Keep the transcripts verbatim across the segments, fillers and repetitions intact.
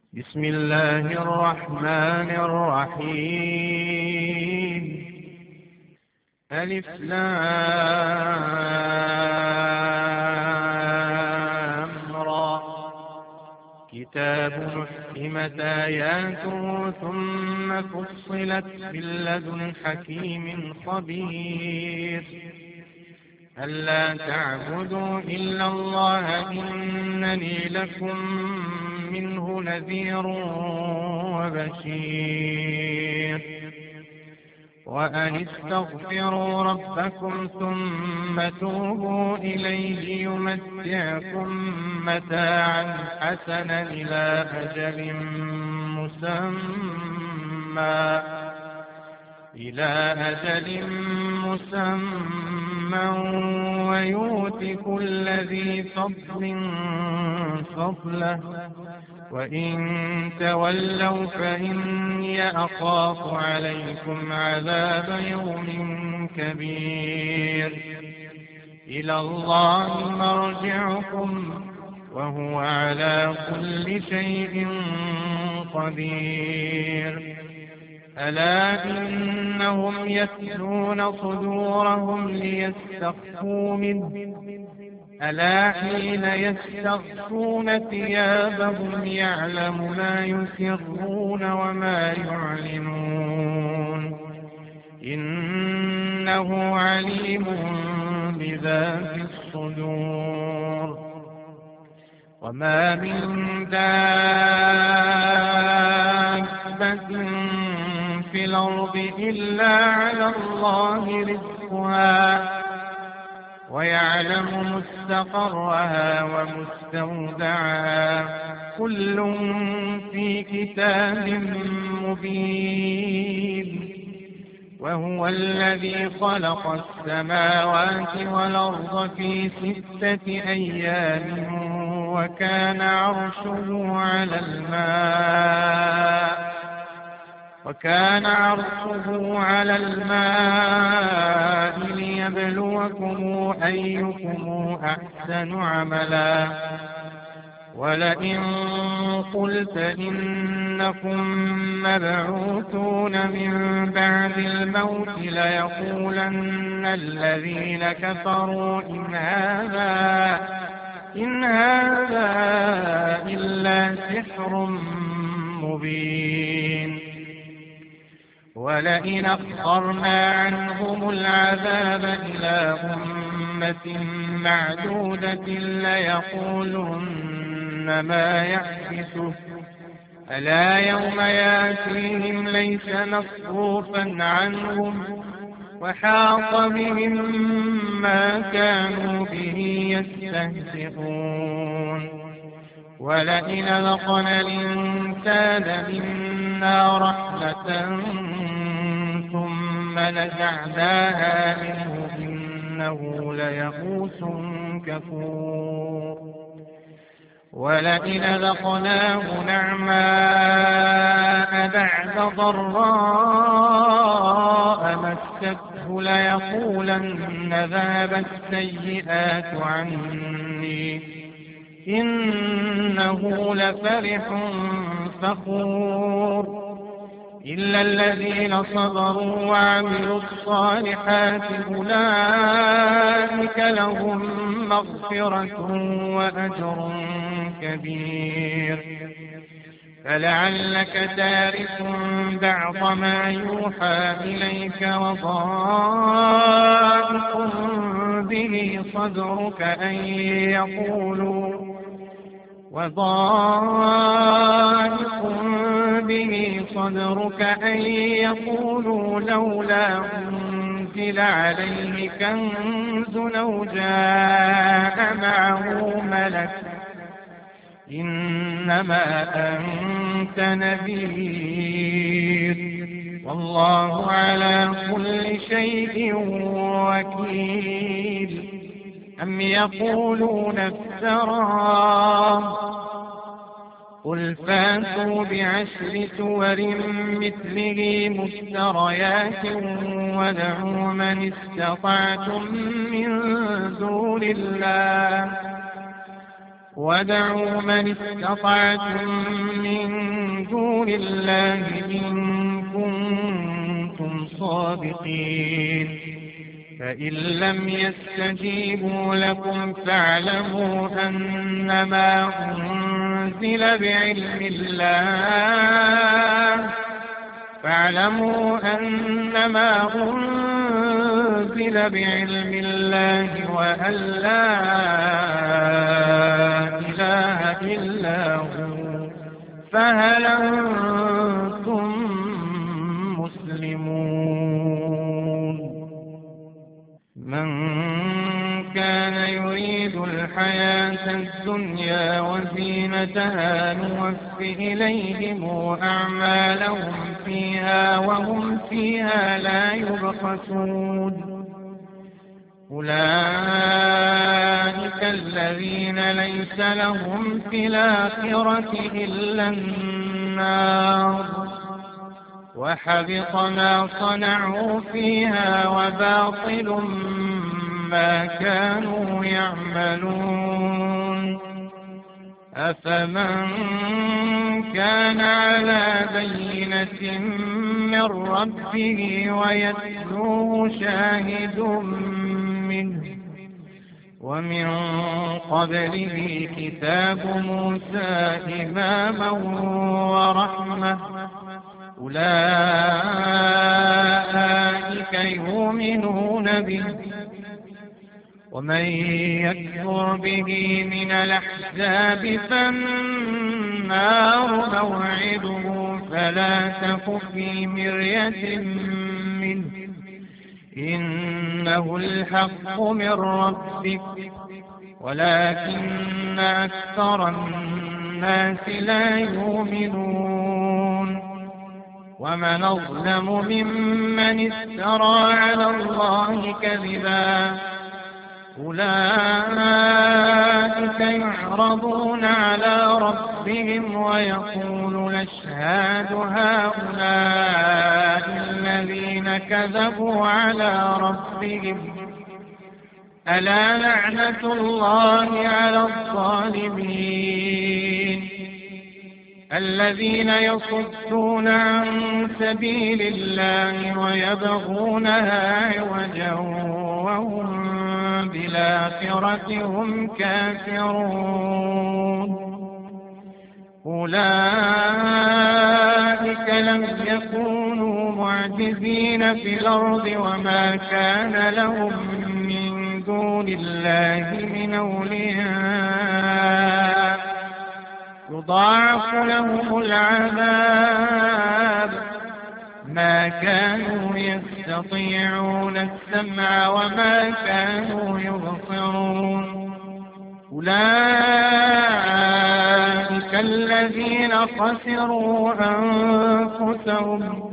بسم الله الرحمن الرحيم. ألف لام را. كتاب أحكمت آياته ثم فصلت من لدن حكيم خبير. ألا تعبدوا إلا الله إنني لكم منه نذير وبشير. وأن استغفروا ربكم ثم توبوا إليه يمتعكم متاعا حسنا إلى أجل مسمى إلى أجل مسمى ويؤت كل ذي فضل فضله. وإن تولوا فإني أخاف عليكم عذاب يوم كبير. إلى الله مرجعكم وهو على كل شيء قدير. ألا إنهم يثنون صدورهم ليستخفوا منه. ألا حين يستغشون ثيابهم يعلم ما يسرون وما يعلنون إنه عليم بذات الصدور. وما من دابة في الأرض إلا على الله رزقها ويعلم مستقرها ومستودعها كل في كتاب مبين. وهو الذي خلق السماوات والأرض في ستة أيام وكان عرشه على الماء وكان عرشه على الماء ليبلوكم أيكم أحسن عملا. ولئن قلت إنكم مبعوثون من بعد الموت ليقولن الذين كفروا إن هذا إن هذا إلا سحر مبين. ولئن أخرنا عنهم العذاب إلى أمة معدودة ليقولن ما يحدثه. ألا يوم يأتيهم ليس مصروفا عنهم وحاق بهم ما كانوا به يستهزئون. ولئن أذقنا الإنسان منا رحمة ثم نزعناها منه إنه ليئوس كفور. ولئن أذقناه نعماء بعد ضراء مسته ليقولن ذهب السيئات عني إنه لفرح فخور. إلا الذين صبروا وعملوا الصالحات أولئك لهم مغفرة وأجر كبير. فلعلك تارك بعض ما يوحى إليك وضائق به صدرك أن يقولوا وضائق به صدرك أن يقولوا لولا أنزل عليه كنز أو جاء معه ملك إنما أنت نذير والله على كل شيء وكيل. أم يقولون افتراه قل فاتوا بعشر سور مثله مفتريات وادعوا من استطعتم من دون الله وادعوا من استطعتم من دون الله إن كنتم صادقين فإن لم يستجيبوا لكم فاعلموا أنما أنزل بعلم الله فاعلموا أنما أنزل بعلم الله وأن لا إله إلا هو فهل أنتم مسلمون من كان يريد الحياة الدنيا وزينتها نوفِ إليهم أعمالهم فيها وهم فيها لا يبخسون أولئك الذين ليس لهم في الآخرة إلا النار وحبط ما صنعوا فيها وباطل ما كانوا يعملون أفمن كان على بينة من ربه ويتلوه شاهد منه ومن قبله كتاب موسى إماما ورحمة أولئك يؤمنون به ومن يكفر به من الأحزاب فالنار موعده فلا تك في مرية منه إنه الحق من ربك ولكن أكثر الناس لا يؤمنون ومن أظلم ممن افترى على الله كذبا أولئك يعرضون على ربهم ويقول الأشهاد هؤلاء الذين كذبوا على ربهم ألا لعنة الله على الظالمين الذين يصدون عن سبيل الله ويبغونها عوجا وهم بالآخرة هم كافرون أولئك لم يكونوا معجزين في الأرض وما كان لهم من دون الله من أولياء يضاعف لهم العذاب ما كانوا يستطيعون السمع وما كانوا يبصرون أولئك الذين خسروا أنفسهم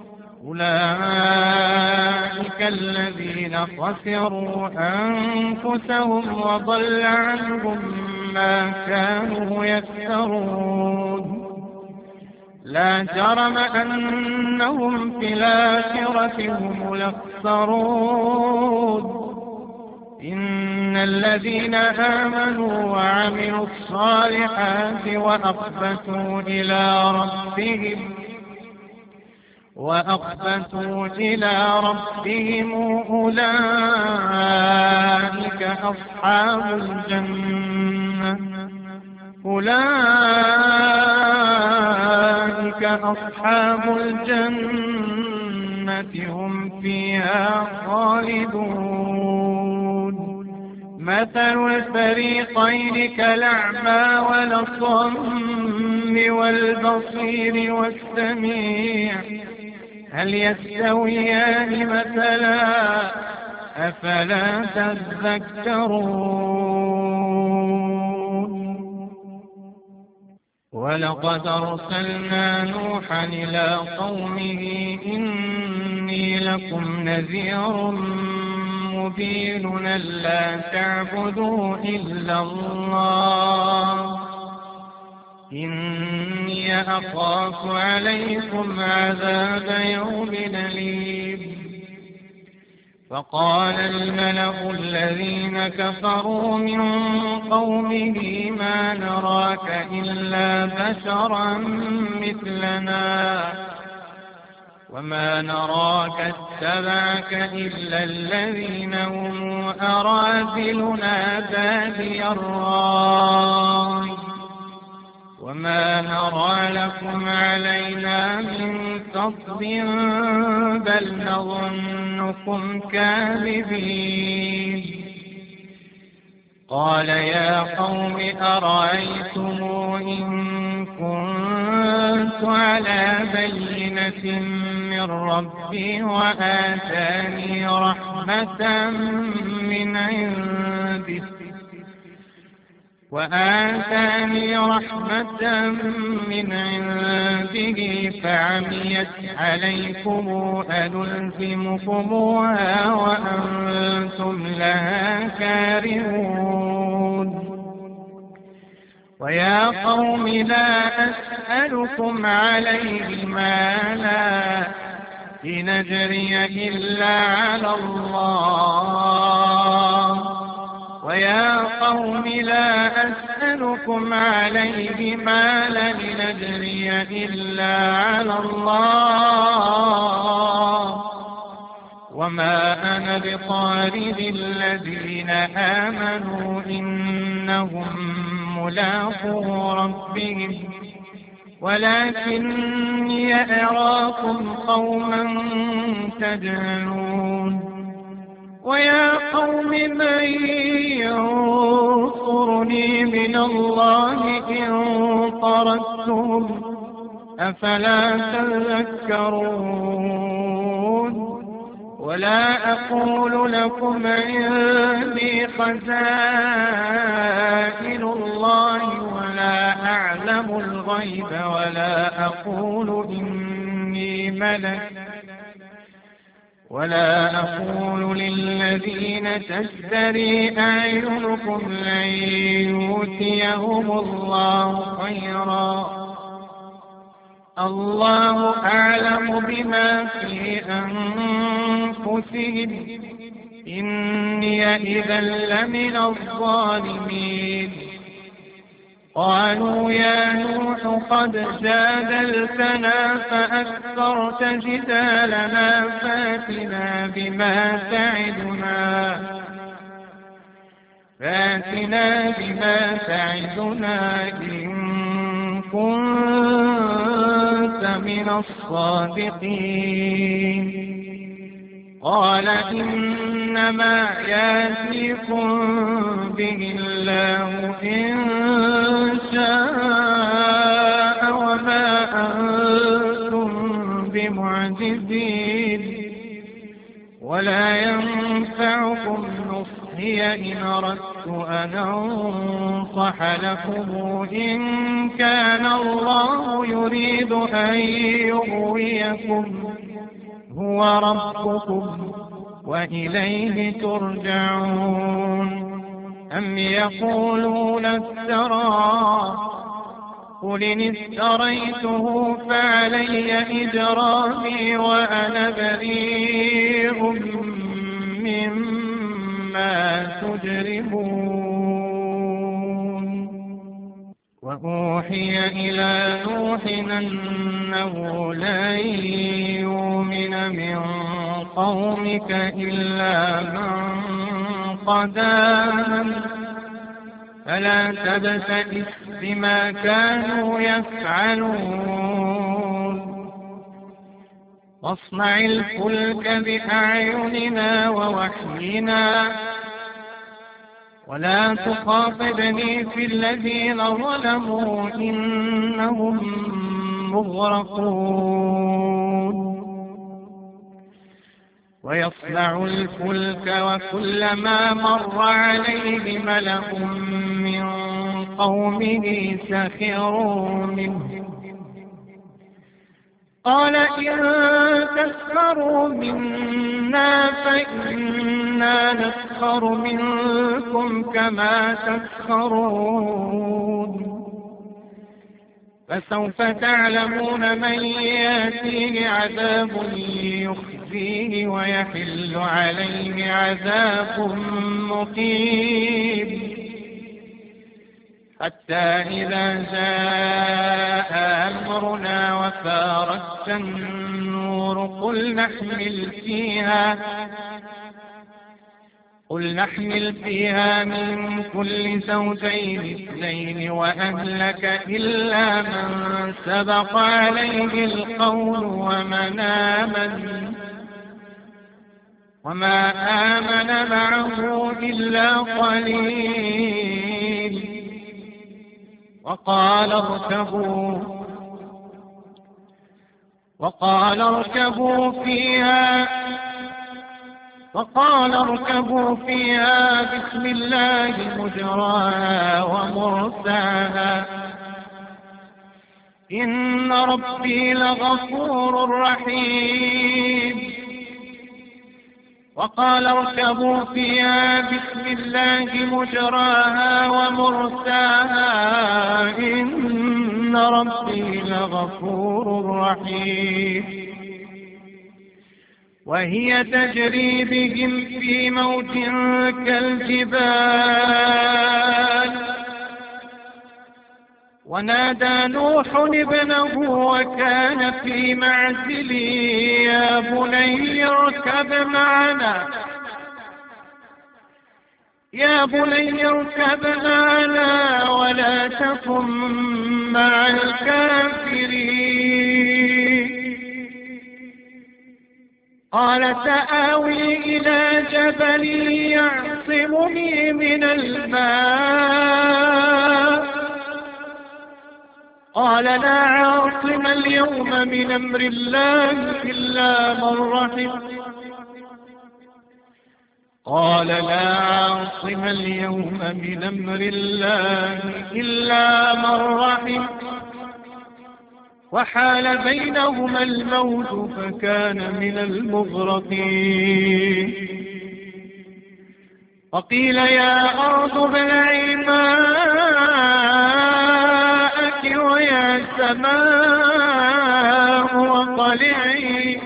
أولئك الذين خسروا أنفسهم وضل عنهم ما كانوا يفترون لا جرم أنهم في الآخرة هم الأخسرون إن الذين آمنوا وعملوا الصالحات وأخبتوا إلى ربهم وأخبتوا إلى ربهم أولئك أصحاب الجنة أولئك أصحاب الجنة هم فيها خالدون مثل الفريقين كالأعمى والأصم والبصير والسميع هل يستويان مثلا أفلا تذكرون ولقد أرسلنا نوحا إلى قومه إني لكم نذير مبين ألا تعبدوا إلا الله إني أخاف عليكم عذاب يوم أليم فقال الملأ الذين كفروا من قومه ما نراك إلا بشرا مثلنا وما نراك اتبعك إلا الذين هم أراذلنا بادي الرأي وما نرى لكم علينا من فضل بل نظنكم كاذبين. قال يا قوم أرأيتم إن كنت على بينة من ربي وآتاني رحمة من عنده وآتاني رحمة من عنده فعميت عليكم أنلزمكموها وأنتم لها كارهون. ويا قوم لا أسألكم عليه مالا إن أجري إلا على الله ويا قوم لا أسألكم عليه مالا إن أجري إلا على الله وما أنا بطارد الذين آمنوا إنهم ملاقو ربهم ولكني أراكم قوما تجهلون. ويا قوم من ينصرني من الله إن طردتم أفلا تذكرون. ولا أقول لكم عندي خزائن الله ولا أعلم الغيب ولا أقول إني ملك ولا أقول للذين تزدري أعينكم لن يؤتيهم الله خيرا الله أعلم بما في أنفسهم إني إذا لمن الظالمين. قالوا يا نوح قد جادلتنا فأكثرت جدالنا فاتنا بما تعدنا فاتنا بما تعدنا إن كنت من الصادقين. قال إنما يأتيكم به الله إن شاء وما أنتم بمعجزين ولا ينفعكم نصحي إن أردت أن أنصح لكم إن كان الله يريد أن يغويكم هو ربكم وإليه ترجعون. أم يقولون افترى قل إن افتريته فعلي إجرامي وأنا بريء مما تجرمون. وأوحي إلى نوح أنه لن يؤمن من قومك إلا من قد آمن فلا تبتئس بما كانوا يفعلون واصنع الفلك بأعيننا ووحينا ولا تخاطبني في الذين ظلموا إنهم مغرقون. ويصنع الفلك وكلما مر عليه ملأ من قومه سخروا منه قال إن تسخروا منا فإنا نسخر منكم كما تسخرون فسوف تعلمون من يأتيه عذاب يخزيه فيه ويحل عليه عذاب مقيم حتى إذا جاء أمرنا وفارت النور قل نحمل فيها قل نحمل فيها من كل زوجين اثنين وأهلك إلا من سبق عليه القول ومن آمن وما آمن معه إلا قليل وقال اركبوا وقال اركبوا فيها وقال اركبوا فيها بسم الله مجراها ومرساها إن ربي لغفور رحيم وقال اركبوا فيها بسم الله مجراها ومرساها إن ربي لغفور رحيم وهي تجري بهم في موج كالجبال ونادى نوح ابنه وكان في معزل يا بني اركب معنا يا بني اركب معنا ولا تكن مع الكافرين قال سآوي إلى جبل يعصمني من الماء قال لا عاصم اليوم من أمر الله إلا من رحم قال لا عاصم اليوم من أمر الله إلا من رحم وحال بينهما الموج فكان من المغرقين وقيل يا أرض ابلعي ماءك ويا سماء وقلعي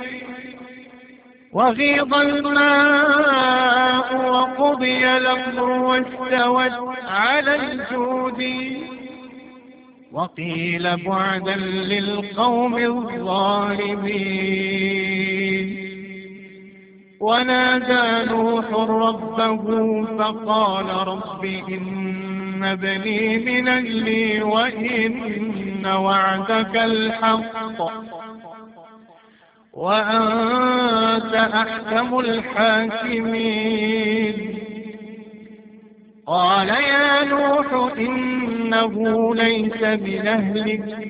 وغيض الماء وقضي الأمر واستوت على الجود وقيل بعدا للقوم الظالمين ونادى نوح ربه فقال رب إن ابني من أهلي وإن وعدك الحق وأنت أحكم الحاكمين قال يا نوح إنه ليس من أهلك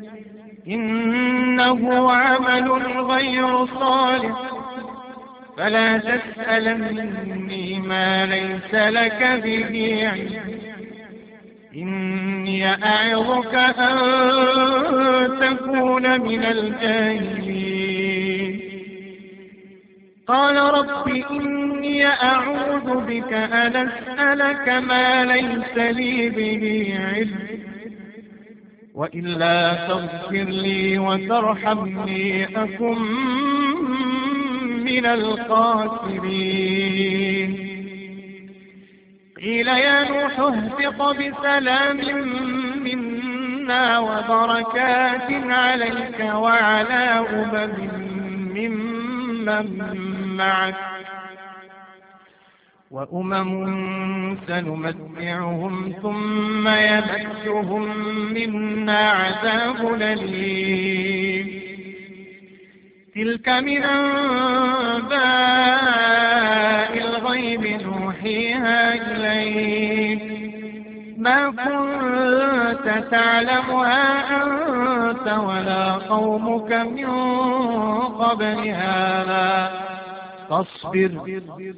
إنه عمل غير صالح فلا تسألني ما ليس لك به علم إني أعظك أن تكون من الجاهلين قال رب إني أعوذ بك أن أسألك ما ليس لي به علم وإلا تغفر لي وترحمني أكن من الخاسرين قيل يا نوح اهبط بسلام منا وبركات عليك وعلى أمم ممن معك وأمم سنمتعهم ثم يمسهم منا عذاب أليم تلك من أنباء الغيب نوحيها إليك ما كنت تعلمها أنت ولا قومك من قبل هذا فاصبر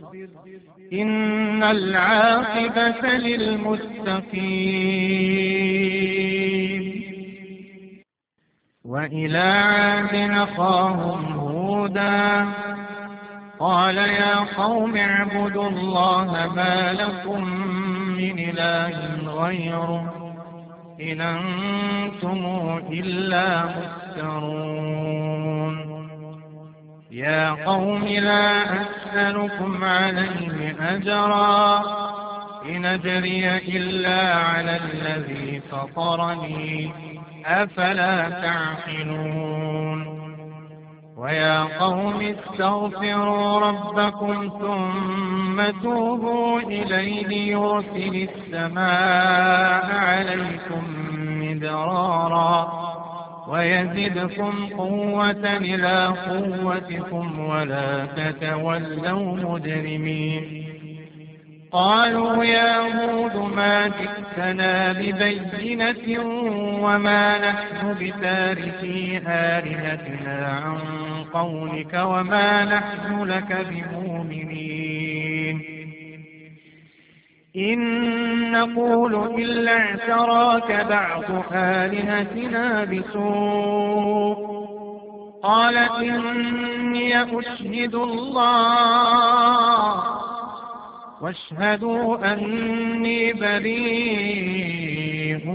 إن العاقبة للمتقين وإلى عاد أخاهم هودا قال يا قوم اعبدوا الله ما لكم من إله غيره إن أنتم إلا مفترون يا قوم لا أسألكم عليه أجرا إن أجري إلا على الذي فطرني أفلا تعقلون ويا قوم استغفروا ربكم ثم توبوا إليه يرسل السماء عليكم مدرارا ويزدكم قوة إلى قوتكم ولا تتولوا مجرمين قالوا يا هود ما جئتنا ببينة وما نحن بتاركي آلهتنا عن قولك وما نحن لك بمؤمنين إن نقول إلا اعتراك بعض آلهتنا بسوء قال إني أشهد الله واشهدوا أني بريء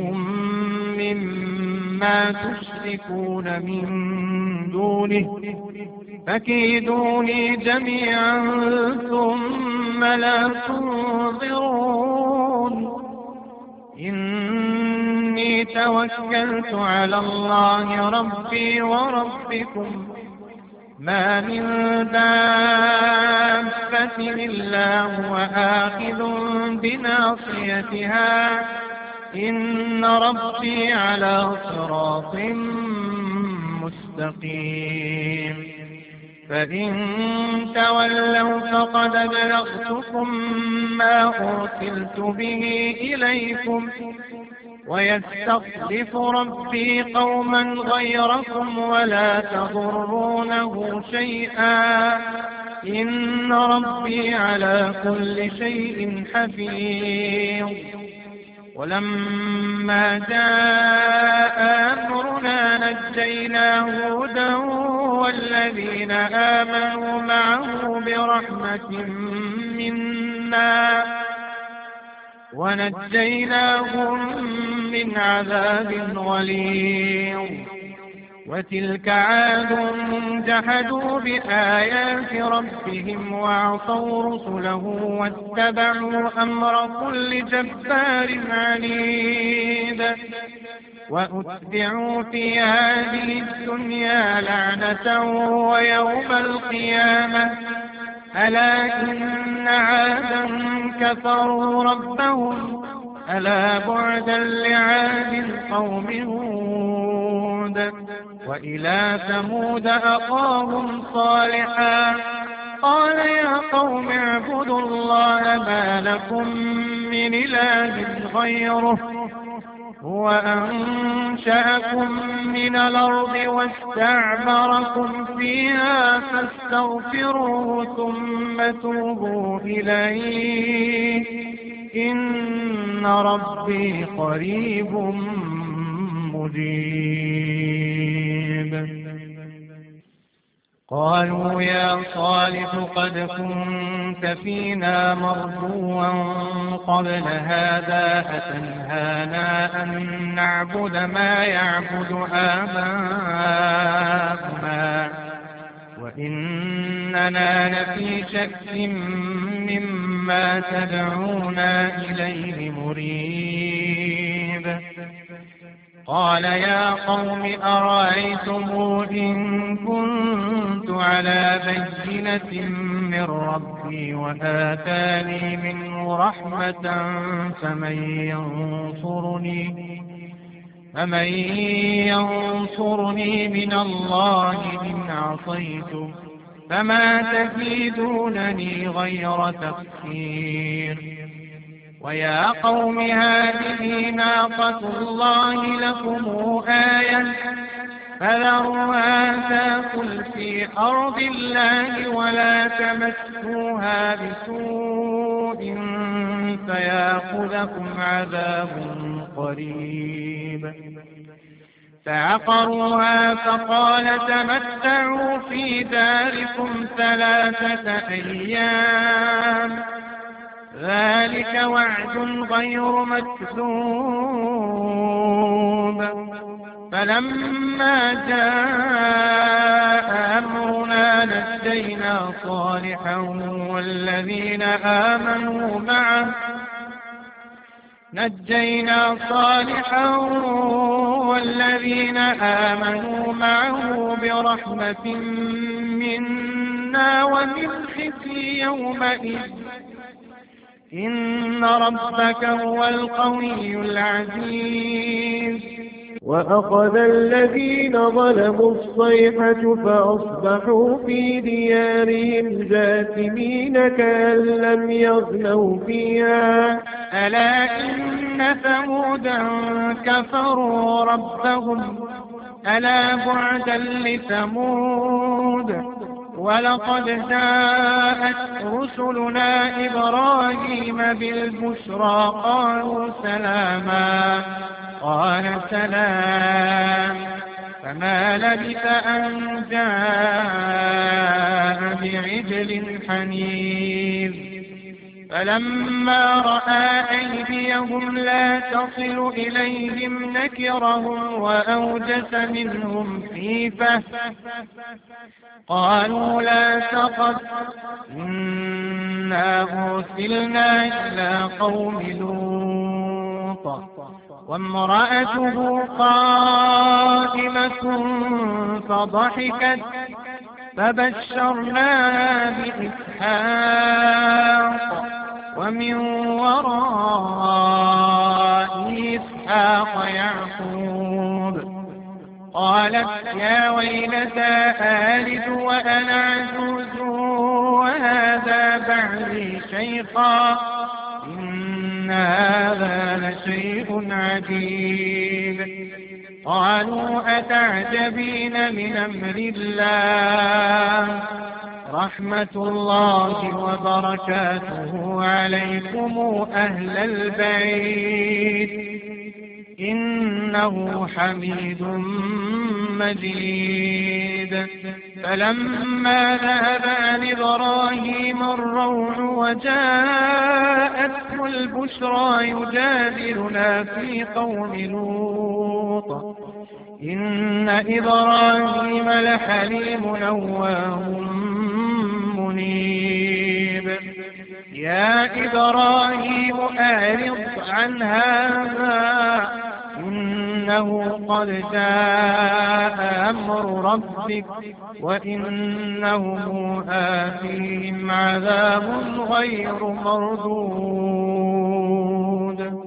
مما تشركون من دونه فكيدوني جميعا ثم لا تنظرون إني توكلت على الله ربي وربكم ما من دابة إلا هو آخذ بناصيتها إن ربي على صراط مستقيم فإن تولوا فقد أبلغتكم ما أرسلت به إليكم ويستخلف ربي قوما غيركم ولا تضرونه شيئا إن ربي على كل شيء حفيظ ولما جاء أمرنا نجينا هودا والذين آمنوا معه برحمة منا ونجيناهم من عذاب غليظ وتلك عاد جحدوا بآيات ربهم وعصوا رسله واتبعوا أمر كل جبار عنيد وأتبعوا في هذه الدنيا لعنة ويوم القيامة ألا إن عادا كفروا ربهم ألا بعدا لعاد قوم هود وإلى ثمود أخاهم صالحا قال يا قوم اعبدوا الله ما لكم من إله غيره هو أنشأكم من الأرض واستعمركم فيها فاستغفروه ثم توبوا إليه إن ربي قريب مجيب قالوا يا صالح قد كنت فينا مرجوا قبل هذا أتنهانا أن نعبد ما يعبد آباؤنا وإننا لفي شك مما تدعونا إليه مريب قال يا قوم أرأيتم إن كنت على بينة من ربي وآتاني منه رحمة فمن ينصرني فمن ينصرني من الله إن عصيته فما تزيدونني غير تخسير ويا قوم هذه ناقة الله لكم آية فذروها تأكل في أرض الله ولا تمسوها بسوء فيأخذكم عذاب قريب فعقروها فقال تمتعوا في داركم ثلاثة أيام ذلك وعد غير مكذوب فلما جاء أمرنا نجينا صالحا والذين آمنوا معه نجينا صالحا والذين آمنوا معه برحمة منا ومن خزي يومئذ إن ربك هو القوي العزيز. وأخذ الذين ظلموا الصيحة فأصبحوا في ديارهم جاثمين كأن لم يغنوا فيها ألا إن ثمودا كفروا ربهم ألا بعدا لثمود ولقد جاءت رسلنا إبراهيم بالبشرى قالوا سلاما قال سلام فما لبث أن جاء بعجل حنيذ فلما رأى أيديهم لا تصل إليهم نكرهم وأوجس منهم خيفة قالوا لا تخف إنا أرسلنا إلى قوم لوط وامرأته قائمة فضحكت فبشرناها بإسحاق ومن وراء إسحاق يعقوب قالت يا ويلتى آلد وأنا عجوز وهذا بعلي شيخا إن هذا لشيء عجيب قالوا أتعجبين من أمر الله رحمة الله وبركاته عليكم أهل البيت إنه حميد مجيد فلما ذهب عن إبراهيم الروع وجاءته البشرى يجادلنا في قوم لوط إن إبراهيم لحليم أواه منيب يا إبراهيم أعرض عن هذا إنه قد جاء أمر ربك وإنهم آتيهم عذاب غير مردود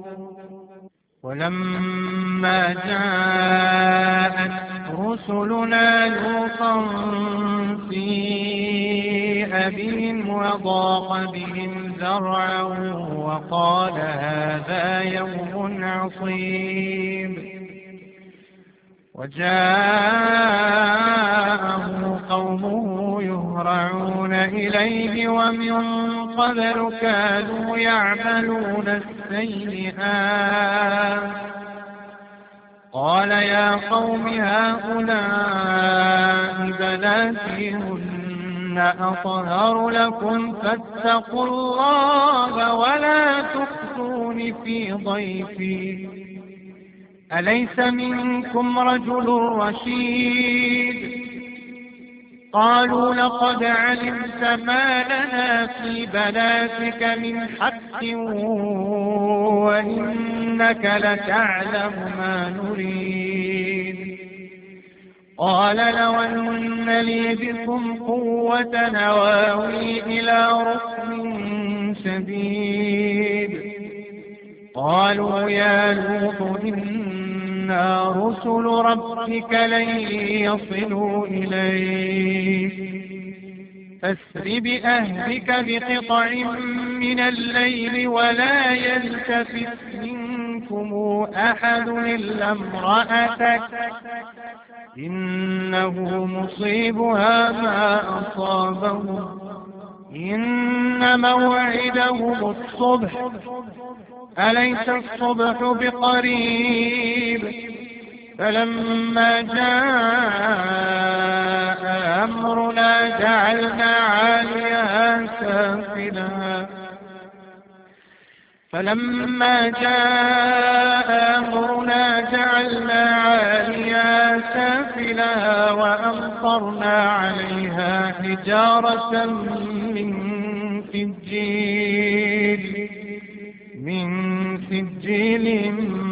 ولما جاءت رسلنا لوطا سيء بهم وضاق بهم ذرعا وقال هذا يوم عصيب وجاءه قومه يهرعون إليه ومن قبل كانوا يعملون السيئات قال يا قوم هؤلاء بناتي هن أطهر لكم فاتقوا الله ولا تخزون في ضيفي أليس منكم رجل رشيد قالوا لقد علمت ما لنا في بناتك من حق وإنك لتعلم ما نريد قال لو أن لي بكم قوة نواوي إلى ركن شديد قالوا يا لوط إنا رسل ربك لن يصلوا إليك فاسر بأهلك بقطع من الليل ولا يلتفت منكم أحد إلا امرأتك إنه مصيبها ما أصابهم إن موعدهم الصبح أليس الصبح بقريب فلما جاء أمرنا جعلنا عاليها سافلها فلما جاء أمرنا جعلنا عاليها سافلها وأمطرنا عليها حجارة من سجيل من سجيل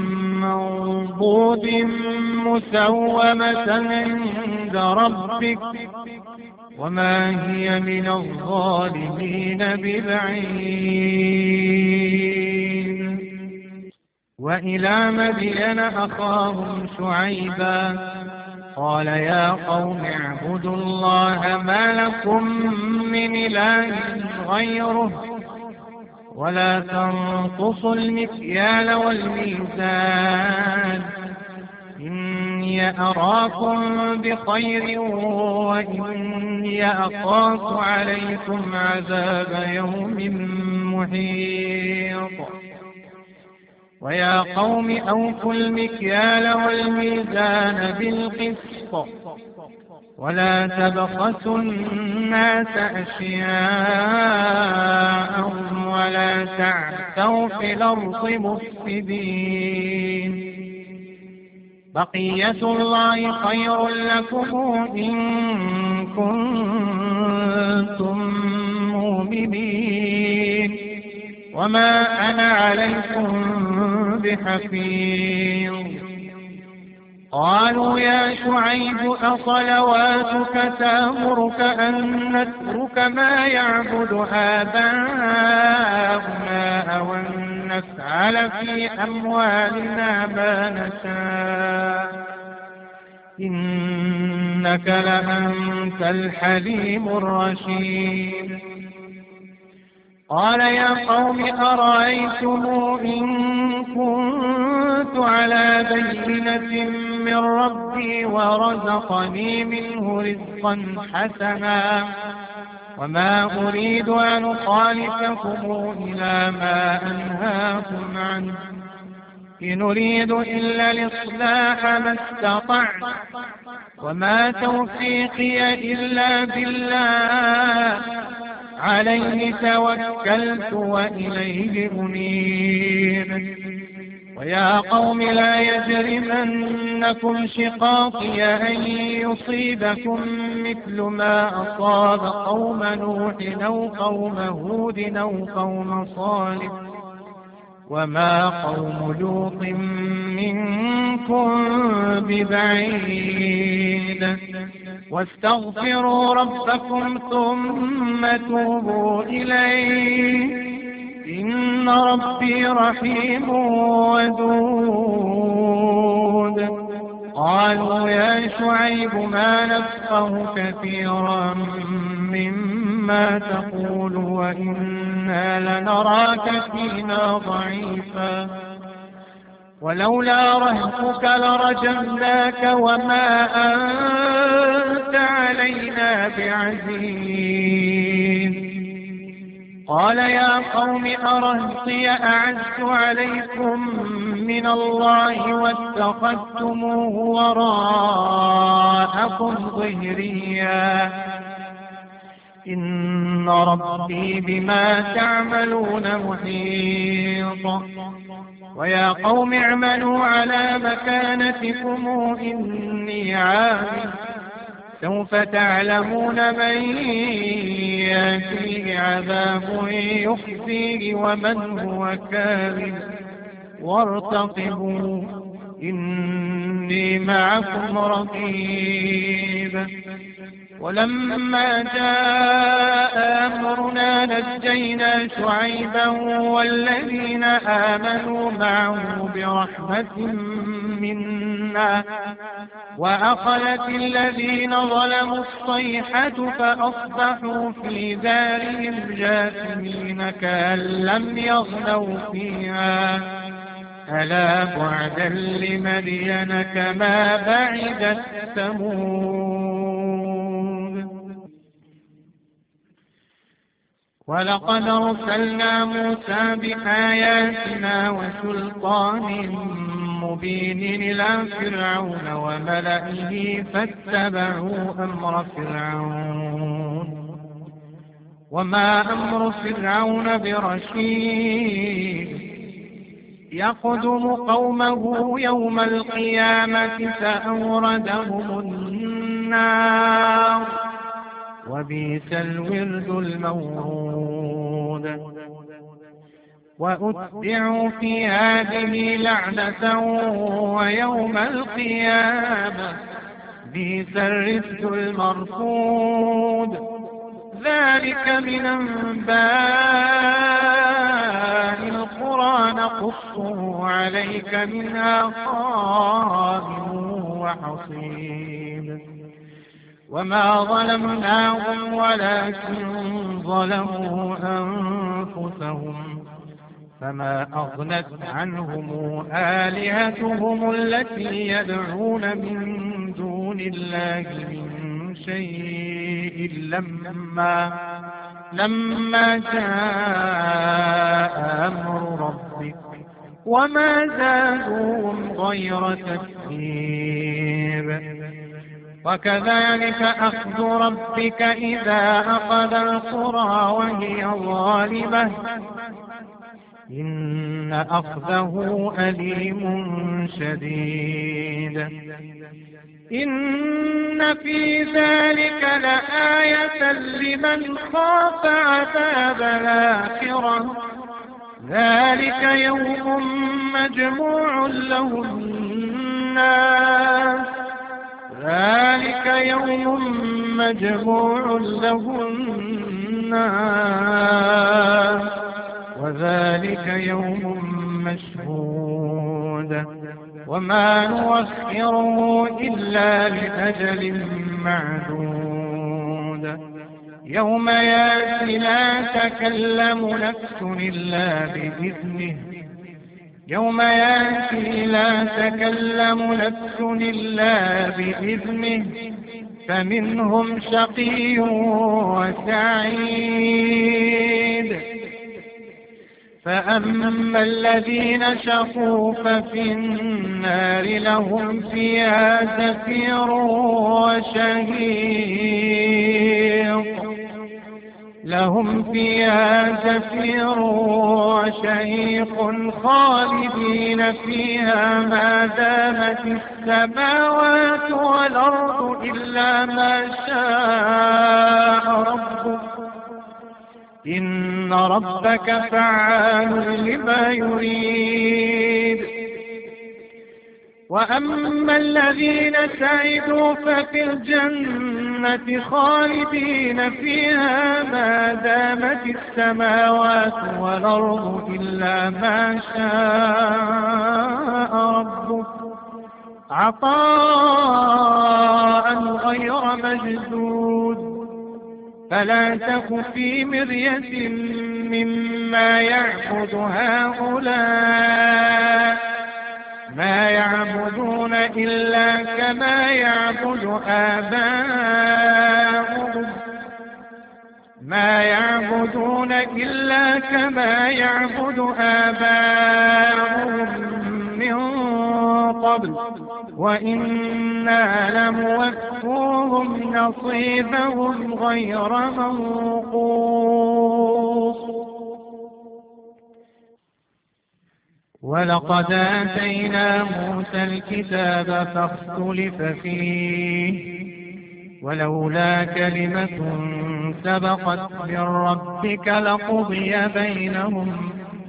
منضود مسومة عند ربك وما هي من الظالمين ببعيد. وإلى مدين أخاهم شعيبا قال يا قوم اعبدوا الله ما لكم من إله غيره ولا تنقصوا المكيال والميزان إني أراكم بخير وإني أخاف عليكم عذاب يوم محيط. ويا قوم أوفوا المكيال والميزان بالقسط ولا تبخسوا الناس أشياءهم ولا تعثوا في الأرض مفسدين. بقية الله خير لكم إن كنتم مؤمنين وما أنا عليكم بحفيظ. قالوا يا شعيب أصلواتك تأمرك أن نترك ما يعبد آباؤنا أو أن نفعل في أموالنا ما نشاء إنك لأنت الحليم الرشيد. قال يا قوم أرأيتم إن كنت على بينة من ربي ورزقني منه رزقا حسنا وما أريد أن أخالفكم إلى ما أنهاكم عنه إن أريد إلا الإصلاح ما استطعت وما توفيقي إلا بالله عليه توكلت وإليه أنيب. ويا قوم لا يجرمنكم شقاقي أن يصيبكم مثل ما أصاب قوم نوح أو قوم هود أو قوم صالح وما قوم لوط منكم ببعيد. واستغفروا ربكم ثم توبوا إليه إن ربي رحيم ودود. قالوا يا شعيب ما نفقه كثيرا مما تقول وإنا لنراك فينا ضعيفا ولولا رهتك لرجمناك وما أنت علينا بعزيز. قال يا قوم أرهطي أعز عليكم من الله واتخذتموه وراءكم ظهريا إن ربي بما تعملون محيط. ويا قوم اعملوا على مكانتكم إني عامل سوف تعلمون من يأتيه عذاب يخزيه ومن هو كاذب وارتقبوا إني معكم رقيب. ولما جاء أمرنا نجينا شعيبا والذين آمنوا معه برحمة منا وأخذت الذين ظلموا الصيحة فأصبحوا في دارهم جاثمين كأن لم يغنوا فيها ألا بعدا لمدين كما بعدت ثمود. ولقد أرسلنا موسى بآياتنا وسلطان مبين إلى فرعون وملئه فاتبعوا أمر فرعون وما أمر فرعون برشيد يقدم قومه يوم القيامة فأوردهم النار وبئس الورد المورود وأتبعوا في هذه لعنة ويوم القيامة بئس الرفد المرفود ذلك من أنباء القرى نقصه عليك منها قائم وحصيد وما ظلمناهم ولكن ظلموا أنفسهم فما أغنت عنهم آلهتهم التي يدعون من دون الله من شيء لما لما جاء أمر ربك وما زادوهم غير تتبيب وكذلك أخذ ربك إذا أخذ القرى وهي ظالمة إن أخذه أليم شديد إن في ذلك لآية لمن خاف عذاب الآخرة ذلك يوم مجموع له الناس ذلك يوم مجموع له الناس وذلك يوم مشهود وما نؤخره إلا لأجل معدود يوم يأتي لا تكلم نفس إلا بإذنه يوم يأتي لا تكلم نفس إلا بإذنه فمنهم شقي وسعيد فأما الذين شقوا ففي النار لهم فيها زفير وشهيق لهم فيها زفير وشهيق خالدين فيها ما دامت السماوات والأرض إلا ما شاء ربك إن ربك فعال لما يريد وأما الذين سعدوا ففي الجنة خالدين فيها ما دامت السماوات والأرض إلا ما شاء ربك عطاء غير مجدود فلا تك في مرية مما يعبد هؤلاء ما يعبدون إلا كما يعبد آباؤهم ما يعبدون إلا كما يعبد آباؤهم من قبل وإنا لموفوهم نصيبهم غير منقوص ولقد آتينا موسى الكتاب فاختلف فيه ولولا كلمة سبقت من ربك لقضي بينهم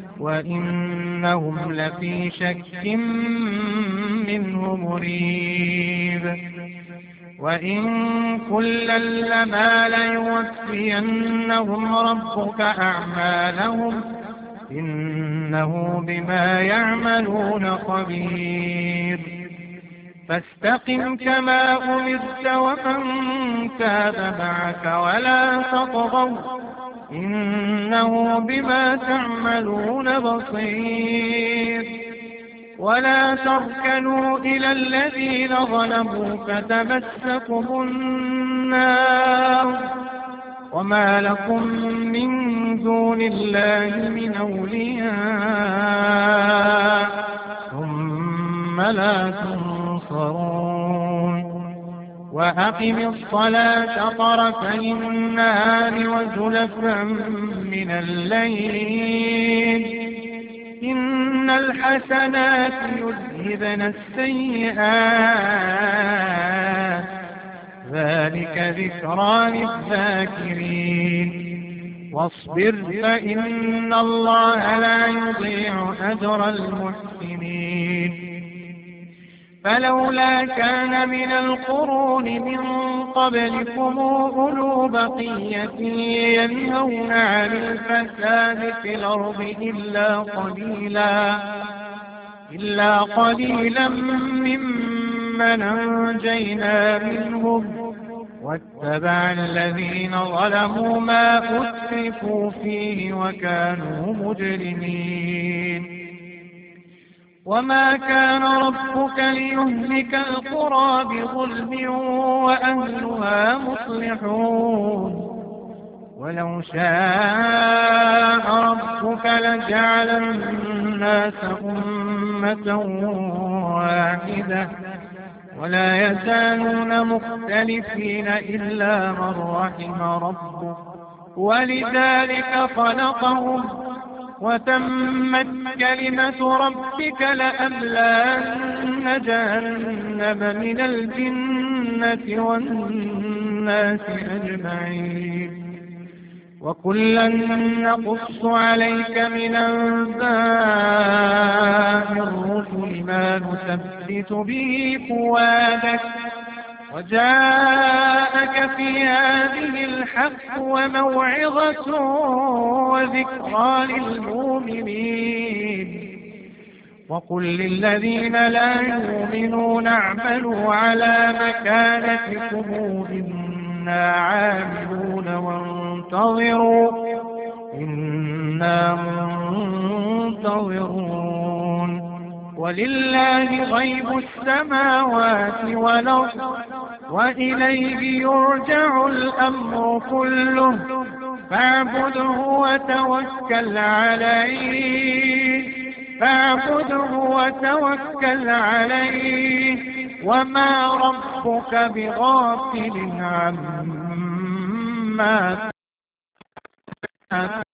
وإنهم لفي شك منه مريب وإن كلا لما ليوفينهم ربك أعمالهم إنه بما يعملون خبير فاستقم كما أمرت ومن تاب معك ولا تطغوا إنه بما تعملون بصير ولا تركنوا إلى الذين ظلموا فتمسكم النار وما لكم من دون الله من أولياء ثم لا تنصرون وأقم الصلاة طرفي النهار وزلفا من الليل إن إن الحسنات يذهبن السيئات ذلك ذكرى للذاكرين واصبر فإن الله لا يضيع أجر المحسنين فلولا كان من القرون من قبلكم أولو بقية ينهون عن الفساد في الأرض إلا قليلا إلا قليلا ممن أنجينا منهم واتبع الذين ظلموا ما أترفوا فيه وكانوا مجرمين وما كان ربك ليهلك القرى بظلم وأهلها مصلحون ولو شاء ربك لجعل الناس أمة واحدة ولا يزالون مختلفين إلا من رحم ربك ولذلك خلقهم وتمت كلمة ربك لأملأن جهنم من الجنة والناس أجمعين وكلا نقص عليك من أنباء الرسل ما نثبت به فؤادك وجاءك في هذه الحق وموعظة وذكرى للمؤمنين وقل للذين لا يؤمنون اعملوا على مكانتكم إنا عاملون وانتظروا إنا منتظرون ولله غيب السماوات والأرض وإليه يرجع الأمر كله فاعبده وتوكل عليه فاعبده وتوكل عليه وما ربك بغافل عما